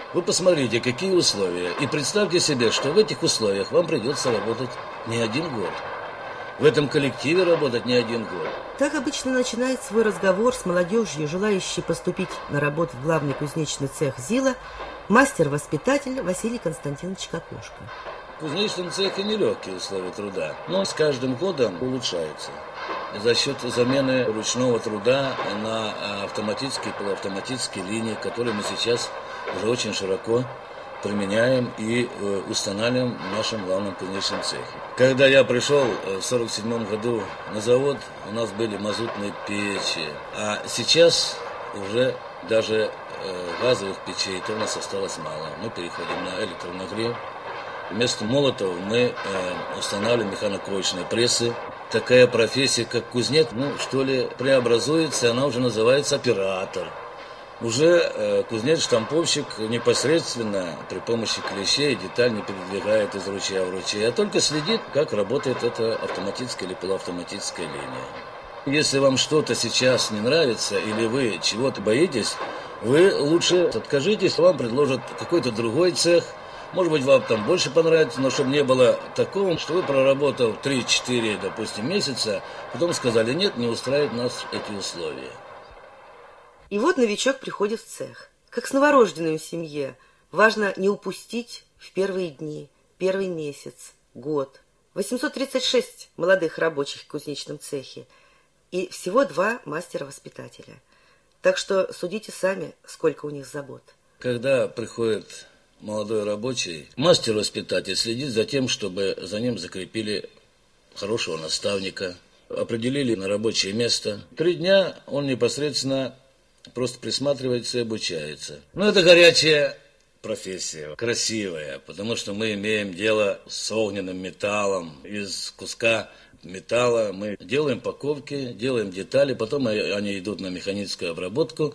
Вы посмотрите, какие условия. И представьте себе, что в этих условиях вам придется работать не один год. В этом коллективе работать не один год. Так обычно начинает свой разговор с молодежью, желающей поступить на работу в главный кузнечный цех ЗИЛа, мастер-воспитатель Василий Константинович Кокошко. В кузнечном цехе нелегкие условия труда, но с каждым годом улучшаются. За счет замены ручного труда на автоматические и полуавтоматические линии, которые мы сейчас уже очень широко применяем и устанавливаем в нашем главном кузнечном цехе. Когда я пришел в 1947 году на завод, у нас были мазутные печи, а сейчас уже даже газовых печей-то у нас осталось мало. Мы переходим на электронагрев. Вместо молотов мы устанавливаем механокроечные прессы. Такая профессия, как кузнец, преобразуется, она уже называется оператор. Уже кузнец-штамповщик непосредственно при помощи клещей деталь не передвигает из ручья в ручей, а только следит, как работает эта автоматическая или полуавтоматическая линия. Если вам что-то сейчас не нравится или вы чего-то боитесь, вы лучше откажитесь, вам предложат какой-то другой цех. Может быть, вам там больше понравится, но чтобы не было такого, что вы, проработав 3-4, допустим, месяца, потом сказали, нет, не устраивают нас эти условия. И вот новичок приходит в цех. Как с новорожденным в семье. Важно не упустить в первые дни, первый месяц, год. 836 молодых рабочих в кузнечном цехе. И всего 2 мастера-воспитателя. Так что судите сами, сколько у них забот. Когда приходит молодой рабочий, мастер-воспитатель следит за тем, чтобы за ним закрепили хорошего наставника, определили на рабочее место. 3 дня он непосредственно просто присматривается и обучается. Это горячая профессия, красивая, потому что мы имеем дело с огненным металлом. Из куска металла мы делаем паковки, делаем детали, потом они идут на механическую обработку.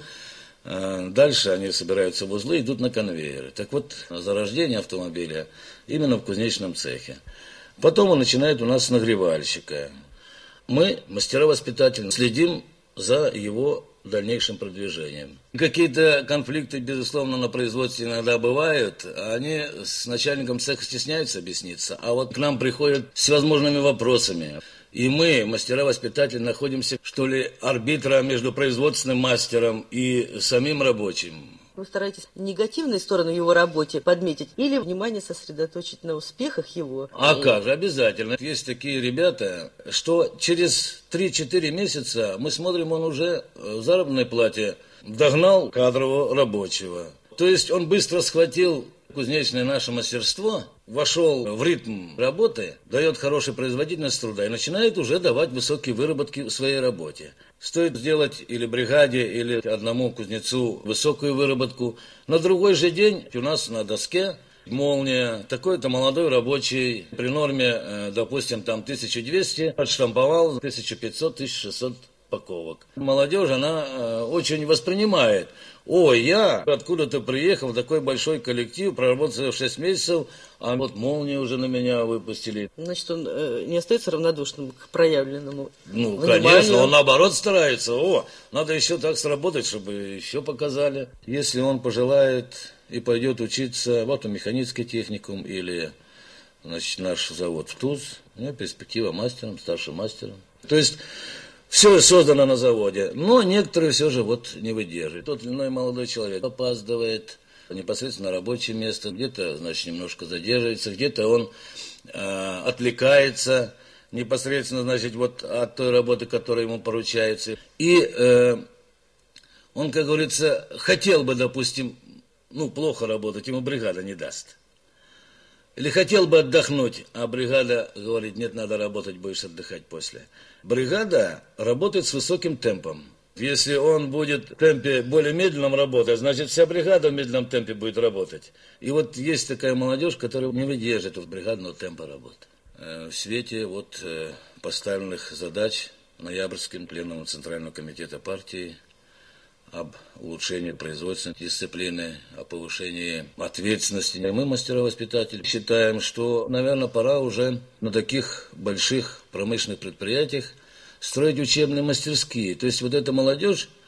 Дальше они собираются в узлы, идут на конвейеры. Так вот, зарождение автомобиля именно в кузнечном цехе. Потом он начинает у нас с нагревальщика. Мы, мастера-воспитатели, следим за его дальнейшим продвижением. Какие-то конфликты, безусловно, на производстве иногда бывают. Они с начальником цеха стесняются объясниться, а вот к нам приходят с всевозможными вопросами. И мы, мастера-воспитатели, находимся, арбитром между производственным мастером и самим рабочим. Вы стараетесь негативные стороны его работе подметить или внимание сосредоточить на успехах его? А как же, обязательно. Есть такие ребята, что через 3-4 месяца мы смотрим, он уже в заработной плате догнал кадрового рабочего. То есть он быстро схватил кузнечное наше мастерство, вошел в ритм работы, дает хорошую производительность труда и начинает уже давать высокие выработки в своей работе. Стоит сделать или бригаде, или одному кузнецу высокую выработку. На другой же день у нас на доске молния, такой-то молодой рабочий, при норме, допустим, 1200, отштамповал 1500-1600 паковок. Молодежь, она очень воспринимает. Я откуда-то приехал в такой большой коллектив, проработал 6 месяцев, а вот молнию уже на меня выпустили. Значит, он не остается равнодушным к проявленному вниманию? Конечно, он наоборот старается. Надо еще так сработать, чтобы еще показали. Если он пожелает и пойдет учиться в автомеханический техникум или наш завод в ТУЗ, у него перспектива мастером, старшим мастером. То есть все создано на заводе, но некоторые все же не выдерживают. Тот или иной молодой человек опаздывает непосредственно на рабочее место, где-то, немножко задерживается, где-то он отвлекается непосредственно, от той работы, которая ему поручается. И он, как говорится, хотел бы, допустим, плохо работать, ему бригада не даст. Или хотел бы отдохнуть, а бригада говорит, нет, надо работать, будешь отдыхать после. Бригада работает с высоким темпом. Если он будет в темпе более медленном работать, значит вся бригада в медленном темпе будет работать. И есть такая молодежь, которая не выдержит бригадного темпа работы. В свете поставленных задач Ноябрьским пленумом Центрального комитета партии об улучшении производственной дисциплины, о повышении ответственности. Мы, мастера-воспитатели, считаем, что, наверное, пора уже на таких больших промышленных предприятиях строить учебные мастерские. То есть эта молодежь,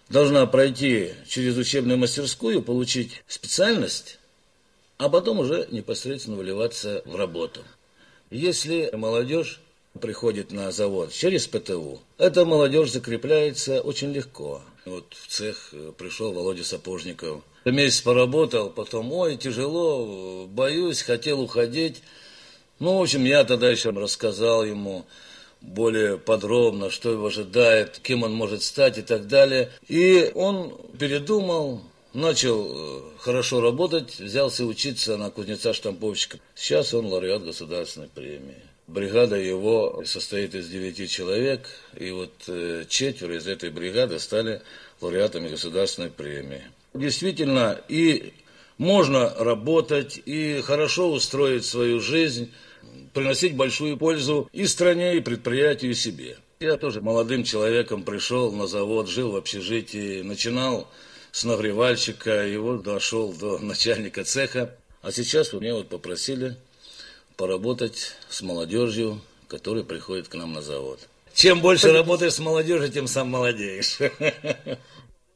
должна пройти через учебную мастерскую, получить специальность, а потом уже непосредственно выливаться в работу. Если молодежь приходит на завод через ПТУ, эта молодежь закрепляется очень легко. Вот в цех пришел Володя Сапожников. Месяц поработал, потом, тяжело, боюсь, хотел уходить. В общем, я тогда еще рассказал ему более подробно, что его ожидает, кем он может стать и так далее. И он передумал, начал хорошо работать, взялся учиться на кузнеца-штамповщика. Сейчас он лауреат государственной премии. Бригада его состоит из 9 человек, и вот 4 из этой бригады стали лауреатами государственной премии. Действительно, и можно работать, и хорошо устроить свою жизнь, приносить большую пользу и стране, и предприятию, и себе. Я тоже молодым человеком пришел на завод, жил в общежитии, начинал с нагревальщика, и вот дошел до начальника цеха. А сейчас меня вот попросили поработать с молодежью, которая приходит к нам на завод. Чем больше работаешь с молодежью, тем сам молодеешь.